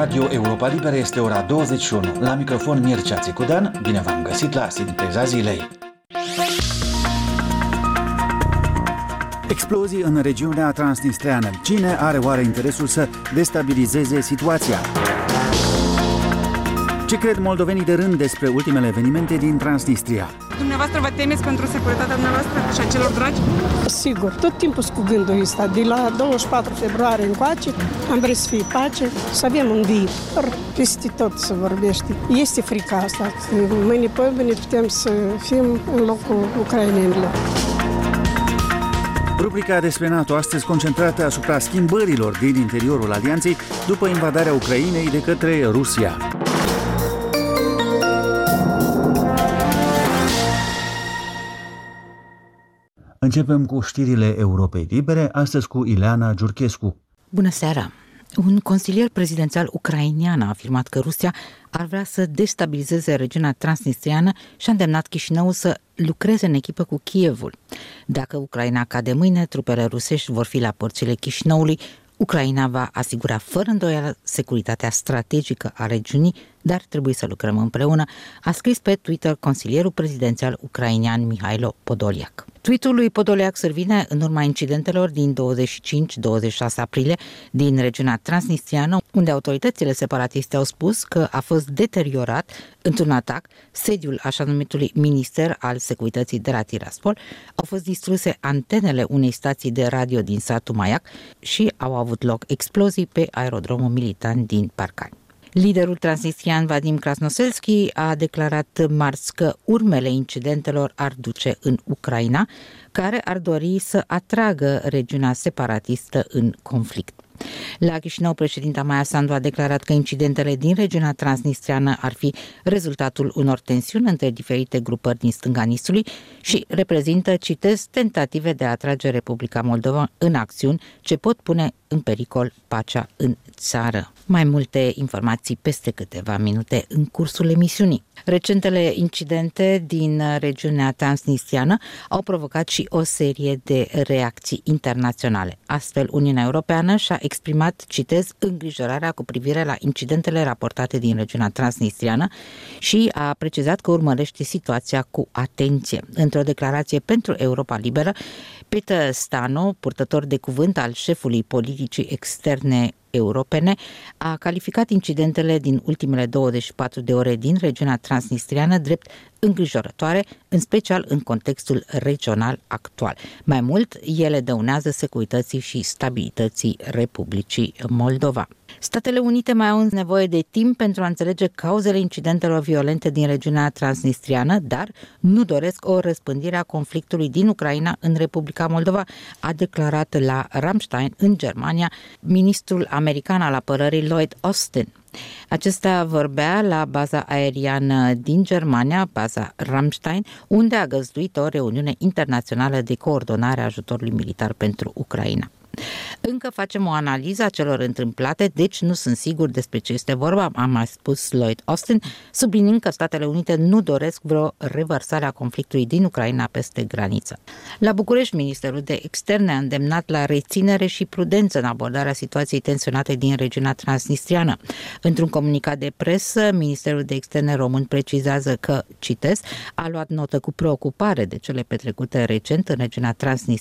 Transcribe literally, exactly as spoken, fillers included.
Radio Europa Liberă este ora douăzeci și unu. La microfon Mircea Țicudean, bine v-am găsit la Sinteza Zilei. Explozii în regiunea transnistreană. Cine are oare interesul să destabilizeze situația? Ce cred moldovenii de rând despre ultimele evenimente din Transnistria? Dumneavoastră vă temeți pentru securitatea dumneavoastră și a celor dragi? Sigur, tot timpul cu gândul ăsta. De la douăzeci și patru februarie încoace am vrea să fie pace, să avem un viitor, peste tot să vorbește. Este frica asta. Mâine pe mâine putem să fim în locul ucrainenilor. Rubrica despre NATO astăzi concentrată asupra schimbărilor din interiorul alianței după invadarea Ucrainei de către Rusia. Începem cu știrile Europei Libere, astăzi cu Ileana Giurchescu. Bună seara! Un consilier prezidențial ucrainian a afirmat că Rusia ar vrea să destabilizeze regiunea transnistriană și a îndemnat Chișinăul să lucreze în echipă cu Kievul. Dacă Ucraina cade mâine, trupele rusești vor fi la porțile Chișinăului. Ucraina va asigura fără îndoială securitatea strategică a regiunii, dar trebuie să lucrăm împreună, a scris pe Twitter consilierul prezidențial ucrainian Mihailo Podolyak. Tweetul lui Podolyak survine în urma incidentelor din douăzeci și cinci douăzeci și șase aprilie din regiunea transnistriană, unde autoritățile separatiste au spus că a fost deteriorat într-un atac sediul așa numitului Minister al Securității de la Tiraspol, au fost distruse antenele unei stații de radio din satul Maiac și au avut loc explozii pe aerodromul militar din Parcani. Liderul transnistrian Vadim Krasnoselski a declarat marți că urmele incidentelor ar duce în Ucraina, care ar dori să atragă regiunea separatistă în conflict. La Chișinău, președinta Maia Sandu a declarat că incidentele din regiunea transnistriană ar fi rezultatul unor tensiuni între diferite grupări din stânga Nistului și reprezintă, citez, tentative de a atrage Republica Moldova în acțiuni ce pot pune în pericol pacea în țară. Mai multe informații peste câteva minute în cursul emisiunii. Recentele incidente din regiunea transnistriană au provocat și o serie de reacții internaționale. Astfel, Uniunea Europeană și-a exprimat, citez, îngrijorarea cu privire la incidentele raportate din regiunea transnistriană și a precizat că urmărește situația cu atenție. Într-o declarație pentru Europa Liberă, Peter Stano, purtător de cuvânt al șefului politicii externe europene, a calificat incidentele din ultimele douăzeci și patru de ore din regiunea transnistriană drept îngrijorătoare, în special în contextul regional actual. Mai mult, ele dăunează securității și stabilității Republicii Moldova. Statele Unite mai au nevoie de timp pentru a înțelege cauzele incidentelor violente din regiunea transnistriană, dar nu doresc o răspândire a conflictului din Ucraina în Republica Moldova, a declarat la Ramstein, în Germania, ministrul american al apărării Lloyd Austin. Acesta vorbea la baza aeriană din Germania, baza Ramstein, unde a găzduit o reuniune internațională de coordonare a ajutorului militar pentru Ucraina. Încă facem o analiză a celor întâmplate, deci nu sunt sigur despre ce este vorba, a mai spus Lloyd Austin, subliniind că Statele Unite nu doresc vreo revărsare a conflictului din Ucraina peste graniță. La București, Ministerul de Externe a îndemnat la reținere și prudență în abordarea situației tensionate din regiunea transnistriană. Într-un comunicat de presă, Ministerul de Externe român precizează că, citez, a luat notă cu preocupare de cele petrecute recent în regiunea transnistriană